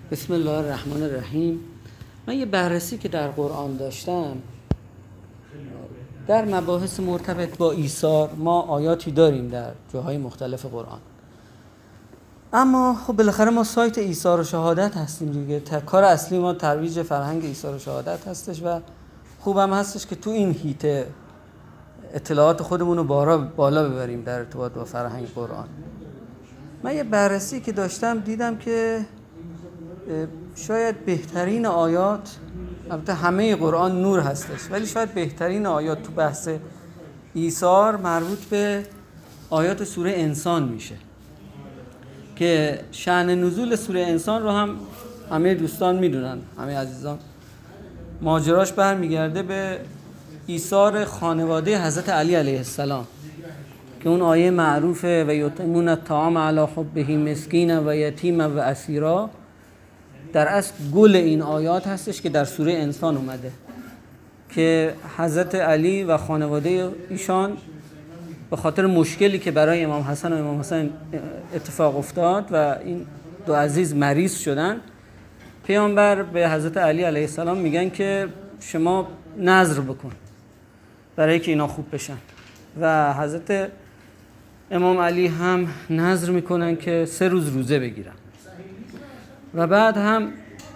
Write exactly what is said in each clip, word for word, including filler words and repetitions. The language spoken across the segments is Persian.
بسم الله الرحمن الرحیم. من یه بررسی که در قرآن داشتم در مباحث مرتبط با ایثار، ما آیاتی داریم در جاهای مختلف قرآن، اما خب بالاخره ما سایت ایثار و شهادت هستیم دیگه. کار اصلی ما ترویج فرهنگ ایثار و شهادت هستش و خوبم هستش که تو این هیته اطلاعات خودمون رو بالا ببریم در ارتباط با فرهنگ قرآن. من یه بررسی که داشتم دیدم که شاید بهترین آیات، البته همه قرآن نور هستش، ولی شاید بهترین آیات تو بحث ایثار مربوط به آیات سوره انسان میشه که شأن نزول سوره انسان رو هم همه دوستان میدونن، همه عزیزان. ماجراش برمیگرده به ایثار خانواده حضرت علی علیه السلام که اون آیه معروفه و یطعمون الطعام علی حبه مسکینا و یتیما و اسیرا در اصل گل این آیات هستش که در سوره انسان اومده که حضرت علی و خانواده ایشان به خاطر مشکلی که برای امام حسن و امام حسین اتفاق افتاد و این دو عزیز مریض شدن، پیامبر به حضرت علی علیه السلام میگن که شما نذر بکن برای که اینا خوب بشن و حضرت امام علی هم نذر میکنن که سه روز روزه بگیرن و بعد هم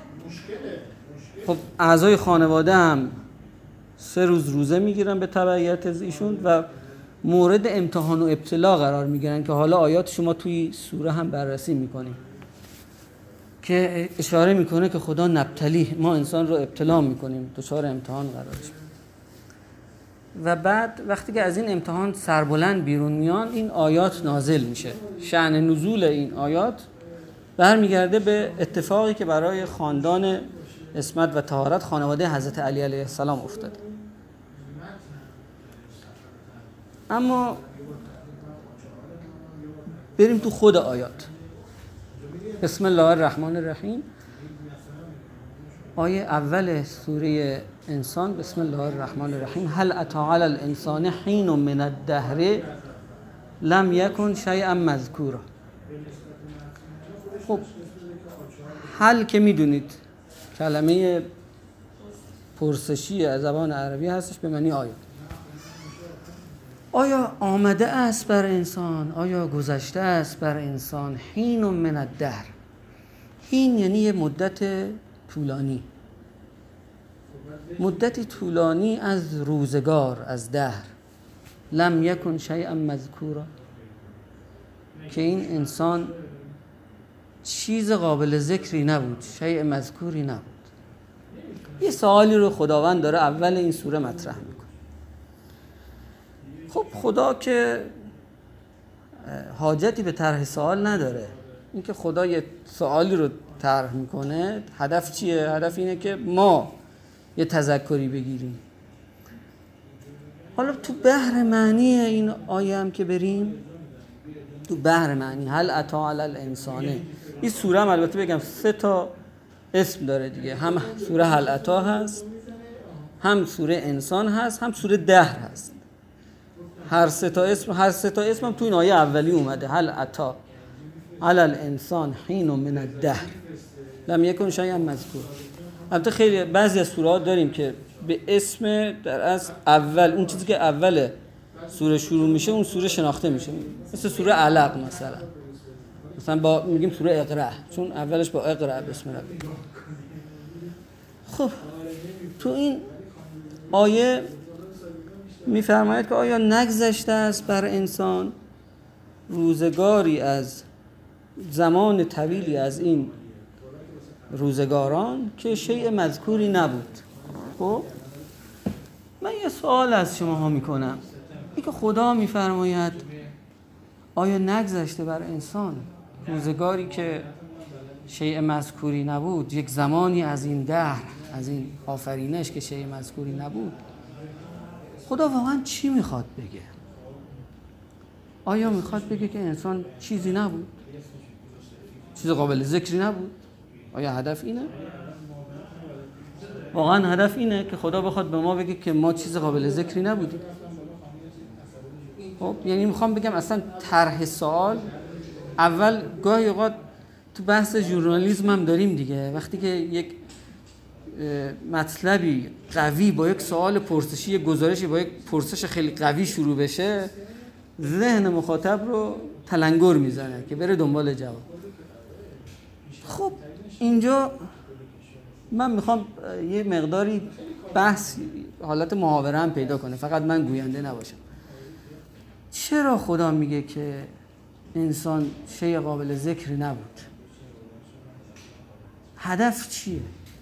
خب اعضای خانواده هم سه روز روزه میگیرن به تبعیت از ایشون و مورد امتحان و ابتلا قرار میگیرن که حالا آیات شما توی سوره هم بررسی میکنیم که اشاره میکنه که خدا نبتلی، ما انسان رو ابتلا میکنیم، دچار امتحان قرار میشه و بعد وقتی که از این امتحان سربلند بیرون میان این آیات نازل میشه. شأن نزول این آیات برمیگرده به اتفاقی که برای خاندان عصمت و طهارت خانواده حضرت علی علیه السلام افتاد. اما بریم تو خود آیات. بسم الله الرحمن الرحیم. آیه اول سوره انسان، بسم الله الرحمن الرحیم. هل اتی علی الانسان حین من الدهر لم یکن شیئا مذکورا. خب حل که میدونید کلمه پرسشی از زبان عربی هستش به معنی آیا. آیا آمده است بر انسان، آیا گذشته است بر انسان حین من الدهر. حین یعنی یه مدت طولانی، مدتی طولانی از روزگار، از دهر. لم یکن شیئا مذکورا، که این انسان چیز قابل ذکری نبود، شیء مذکوری نبود. یه سوالی رو خداوند داره اول این سوره مطرح میکنه. خب خدا که حاجتی به طرح سوال نداره. اینکه خدا یه سوالی رو طرح میکنه هدف چیه؟ هدف اینه که ما یه تذکری بگیریم. حالا تو بحر معنی این آیه هم که بریم، تو بحر معنی هل اتی علی الانسانه، این سوره هم البته بگم سه تا اسم داره دیگه، هم سوره هل اتی هست، هم سوره انسان هست، هم سوره دهر هست. هر سه تا اسم هر سه تا اسم هم تو این آیه اولی اومده. هل اتی علی الانسان حین من الدهر لم یکن شیئا مذکور. البته خیلی بعضی از سوره ها داریم که به اسم در اصل اول اون چیزی که اول سوره شروع میشه اون سوره شناخته میشه، مثل سوره علق مثلا. مثلا با میگیم سوره اقرا چون اولش با اقرا بسم الله. خب تو این آیه میفرماید که آیا نگذشته است بر انسان روزگاری از زمان طویلی از این روزگاران که شیء مذکوری نبود. خب من یه سوال از شما ها میکنم، این که خدا میفرماید آیا نگذشته بر انسان روزگاری که شیء مذکوری نبود، یک زمانی از این دهر، از این آفرینش که شیء مذکوری نبود، خدا واقعا چی میخواد بگه؟ آیا میخواد بگه که انسان چیزی نبود، چیز قابل ذکری نبود؟ آیا هدف اینه؟ واقعا هدف اینه که خدا بخواد به ما بگه که ما چیز قابل ذکری نبودیم؟ خب یعنی میخوام بگم اصلا طرح سوال اول گاهی اوقات تو بحث ژورنالیسم هم داریم دیگه. وقتی که یک مطلبی قوی با یک سوال پرسشی، یک گزارشی با یک پرسش خیلی قوی شروع بشه، ذهن مخاطب رو تلنگر میزنه که بره دنبال جواب. خب اینجا من میخوام یه مقداری بحث حالت محاوره هم پیدا کنه، فقط من گوینده نباشم. چرا خدا میگه که انسان شیء قابل ذکری نبود؟ هدف چیه؟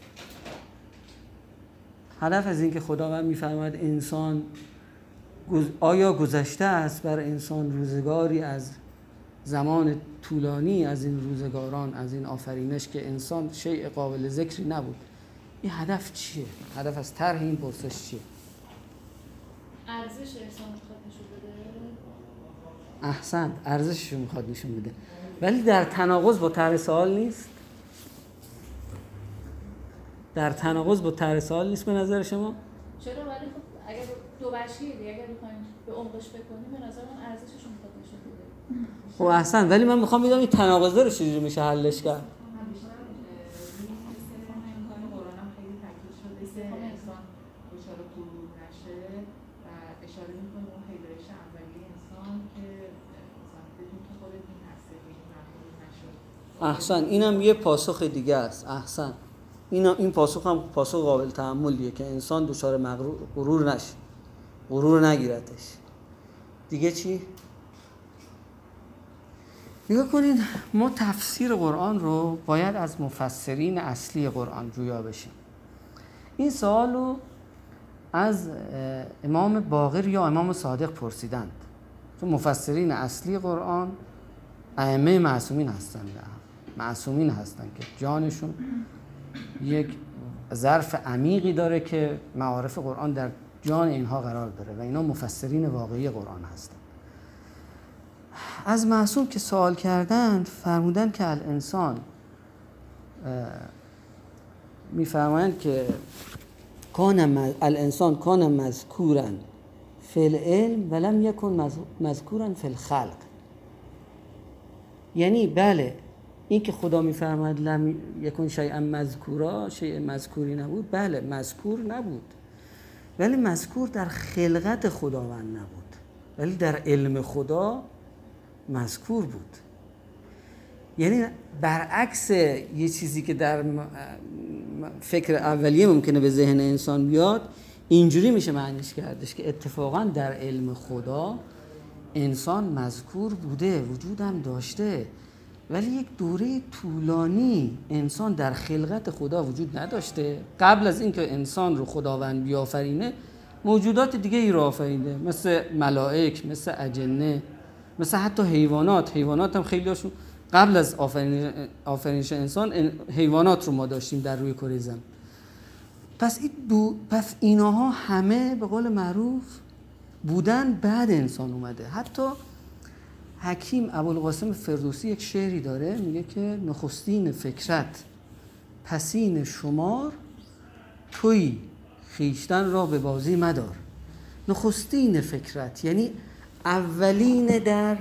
هدف از این که خداوند میفرماید انسان آیا گذشته است بر انسان روزگاری از زمان طولانی از این روزگاران، از این آفرینش که انسان شیء قابل ذکری نبود؟ این هدف چیه؟ هدف از طرح این پرسش چیه؟ ارزش انسان میخواد نشون بده. احسنت، ارزشش رو میخواد نشون بده، ولی در تناقض با طرح سوال نیست. در تناقض با طرح سوال نیست به نظر شما؟ چرا؟ ولی خب اگر دو وجهیه دیگه، اگر بخوایم به عمقش فکر کنیم به نظر من ارزشش رو میخواد نشون بده. خب احسن، ولی من میخوام بدونم این تناقض رو چجوری میشه حلش کرد؟ احسن، اینم یه پاسخ دیگه است. احسن، این این پاسخ هم پاسخ قابل تأملیه که انسان دچار مغرور غرور نشه، غرور نگیرتش. دیگه چی؟ نگاه کنین، ما تفسیر قرآن رو باید از مفسرین اصلی قرآن جویا بشیم. این سوال رو از امام باقر یا امام صادق پرسیدند، چون مفسرین اصلی قرآن ائمه معصومین هستند، معصومین هستند که جانشون یک ظرف عمیقی داره که معارف قرآن در جان اینها قرار داره و اینا مفسرین واقعی قرآن هستند. از معصوم که سوال کردند فرمودند که الانسان، میفرمایند که کان الانسان کان مذکورا فی العلم ولم یکن مذکورا فی الخلق. یعنی بله، این که خدا میفرماید لم یکن شیئا مذکورا، شیء مذکوری نبود، بله مذکور نبود، ولی مذکور در خلقت خداوند نبود، ولی در علم خدا مذکور بود. یعنی برعکس یه چیزی که در فکر اولیه ممکنه به ذهن انسان بیاد، اینجوری میشه معنیش کردش که اتفاقا در علم خدا انسان مذکور بوده، وجودم داشته، ولی یک دوره طولانی انسان در خلقت خدا وجود نداشته. قبل از اینکه انسان رو خداوند بیافرینه موجودات دیگه ای رو آفریده، مثل ملائک، مثل اجنه، مثل حتی حیوانات. حیوانات هم خیلی هاشون قبل از آفرینش انسان حیوانات رو ما داشتیم در روی کره زمین. پس این دو پس اینها همه به قول معروف بودن بعد انسان اومده. حتی حکیم ابوالقاسم فردوسی یک شعری داره، میگه که نخستین فکرت پسین شمار، توی خیشتن را به بازی مدار. نخستین فکرت یعنی اولین در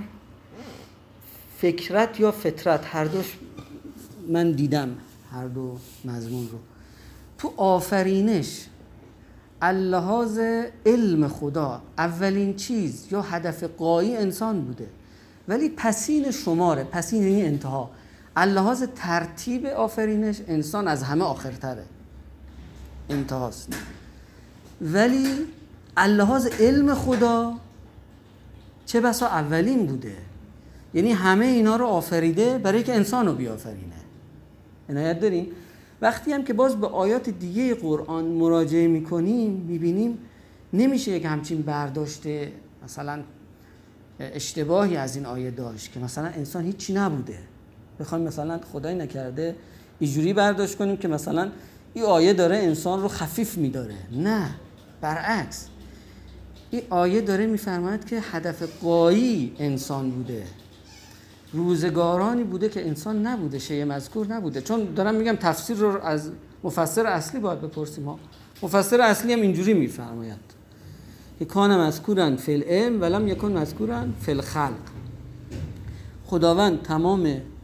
فکرت یا فطرت، هر دوش من دیدم هر دو مضمون رو. تو آفرینش اللحاظ علم خدا اولین چیز یا هدف غایی انسان بوده، ولی پسین شماره، پسین یعنی انتها. اللحاظ ترتیب آفرینش انسان از همه آخرتره، انتهاست، ولی اللحاظ علم خدا چه بسا اولین بوده. یعنی همه اینا رو آفریده برای که انسان رو بیافرینه. عنایت داریم؟ وقتی هم که باز به آیات دیگه قرآن مراجعه میکنیم میبینیم نمیشه یک همچین برداشته مثلا اشتباهی از این آیه داشت که مثلا انسان هیچی نبوده، بخوایم مثلا خدای نکرده اینجوری برداشت کنیم که مثلا این آیه داره انسان رو خفیف میداره. نه، برعکس، این آیه داره میفرماید که هدف غایی انسان بوده، روزگارانی بوده که انسان نبوده، شیء مذکور نبوده. چون دارم میگم تفسیر رو از مفسر اصلی باید بپرسیم. ها مفسر اصلی هم اینجوری میفرماید که کان مذکورا فی العلم ولم یکن مذکورا فی الخلق. خداوند تمام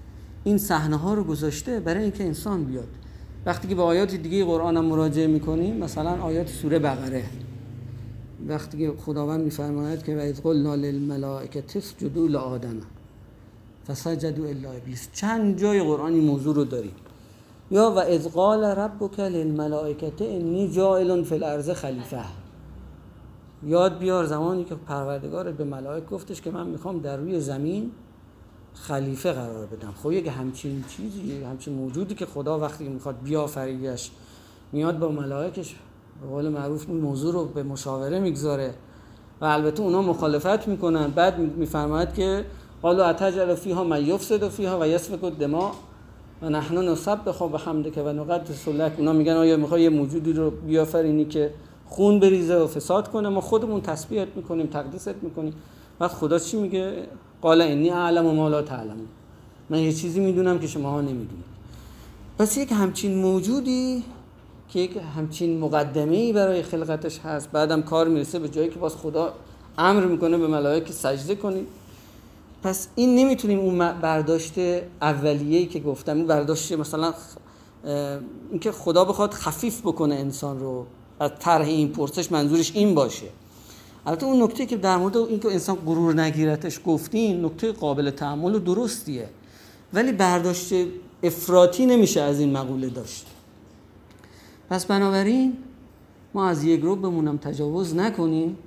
این صحنه ها رو گذاشته برای اینکه انسان بیاد. وقتی که به آیات دیگه قرآن هم مراجعه میکنیم، مثلا آیات سوره بقره، وقتی که خداوند میفرماید که و اذ قلنا للملائکه اسجدوا لآدم فسجدوا الا ابلیس، چند جای قرآن این موضوع رو داریم. یا و اذ قال ربک للملائکه انی جاعل فی الارض خلیفه، یاد بیار زمانی که پروردگار به ملائکه گفتش که من میخوام در روی زمین خلیفه قرار بدم. خب یک همچین چیزی، یک همچین موجودی که خدا وقتی میخواد بیافریدش میاد با ملائکش به قول معروف این موضوع رو به مشاوره میگذاره و البته اونا مخالفت میکنن. بعد میفرماید که قالوا اتجعل فیها من یفسد فیها و یسفک الدماء و نحن نسبح بحمدک و نقدس لک. اونا میگن آیا میخوای یه موجودی رو بیافرینی که خون بریزه و فساد کنه؟ ما خودمون تسبیحت میکنیم، تقدیست میکنیم. بعد خدا چی میگه؟ قال انی اعلم ما لا تعلمون، من یه چیزی میدونم که شماها نمیدونید. پس یک همچین موجودی که یک همچین مقدمه‌ای برای خلقتش هست، بعدم کار میرسه به جایی که باز خدا امر میکنه به ملائکه سجده کنید. پس این نمیتونیم اون برداشت اولیه‌ای که گفتم، اون برداشت مثلا اینکه خدا بخواد خفیف بکنه انسان رو از طرح این پرسش منظورش این باشه. البته اون نکته که در مورد اینکه انسان غرور نگیرتش گفتین نکته قابل تأمل و درستیه، ولی برداشت افراطی نمیشه از این مقوله داشت. پس بنابراین ما از یک رو بمونم تجاوز نکنیم.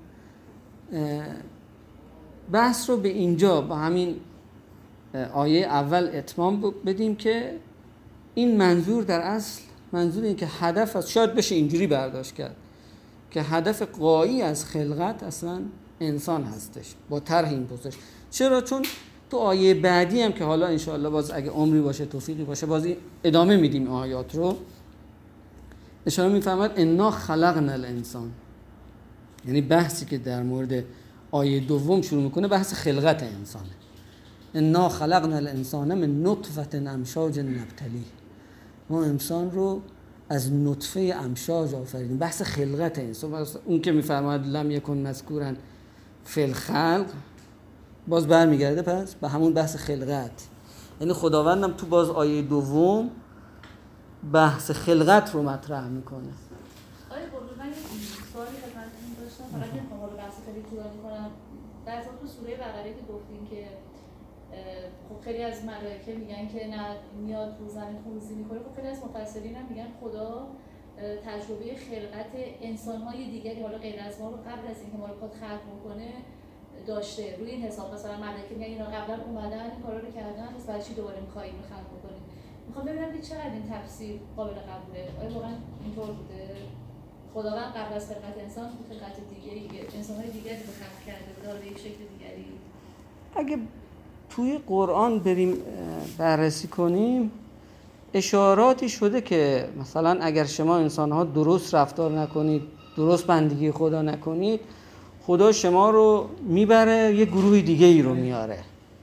بحث رو به اینجا با همین آیه اول اتمام بدیم که این منظور در اصل منظور این که هدف از، شاید بشه اینجوری برداشت کرد که هدف غایی از خلقت اصلا انسان هستش با طرح این پرسش. چرا؟ چون تو آیه بعدی هم که حالا انشاءالله باز اگه عمری باشه توفیقی باشه باز ادامه میدیم آیات رو، اشاره میفرماید انا خلقنا الانسان، یعنی بحثی که در مورد آیه دوم شروع میکنه بحث خلقت انسانه. انا خلقنا الانسان من نطفه امشاج نبتلیه، ما انسان رو از نطفه امشاج آفریدیم. بحث خلقت انسان، اون که میفرماید لم یکن مذکورا فی الخلق، باز برمیگرده پس به همون بحث خلقت. یعنی خداوندم تو باز آیه دوم بحث خلقت رو مطرح میکنه. آیا قربون من یه سوالی خدمتتون داشتم، فقط نمیخوام حالا بحث خیلی طولانی کنم. در ضمن تو سوره بقره که گفتین که خب خیلی از ملائکه میگن که نه میاد رو زمین خونریزی میکنه، خب خیلی از مفسرین هم میگن خدا تجربه خلقت انسان‌های دیگری حالا غیر از ما رو قبل از اینکه ما رو خود خلق کنه داشته. روی این حساب مثلا ملائکه میگن اینا قبلا اومدن این کارا رو کردن، پس برای چی دوباره می‌خواید خلق کنید؟ میخوام ببینم که چقدر این تفسیر قابل قبوله. آیا واقعا اینطور بوده؟ خداوند قبل از خلقت انسان خلقت دیگری انسان‌های دیگری رو خلق کرده بود به یک شکل دیگری؟ اگه توی قرآن بریم بررسی کنیم اشاراتی شده که مثلا اگر شما انسان‌ها درست رفتار نکنید، درست بندگی خدا نکنید، خدا شما رو میبره یه گروه دیگه ای رو میاره.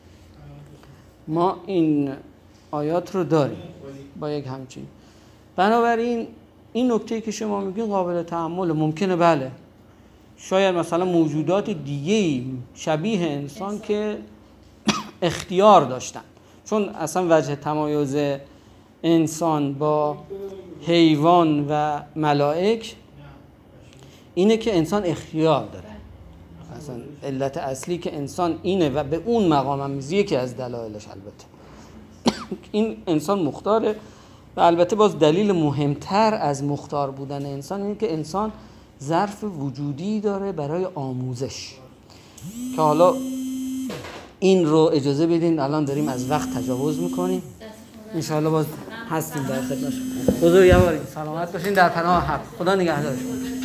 ما این آیات رو داریم با یک همچین. بنابراین این نکته که شما میگین قابل تأمل، ممکنه بله شاید مثلا موجودات دیگه‌ای شبیه انسان, انسان که اختیار داشتن، چون اصلا وجه تمایز انسان با حیوان و ملائک اینه که انسان اختیار داره. اصلا علت اصلی که انسان اینه و به اون مقام هم میزیه که از دلایلش البته این انسان مختاره. و البته باز دلیل مهمتر از مختار بودن انسان اینه که انسان ظرف وجودی داره برای آموزش، که حالا این رو اجازه بدین الان داریم از وقت تجاوز میکنیم، انشاءالله باز هستیم در خدمت شما. حضور یوارید، سلامت باشین، در پناه حق، خدا نگهدارتون.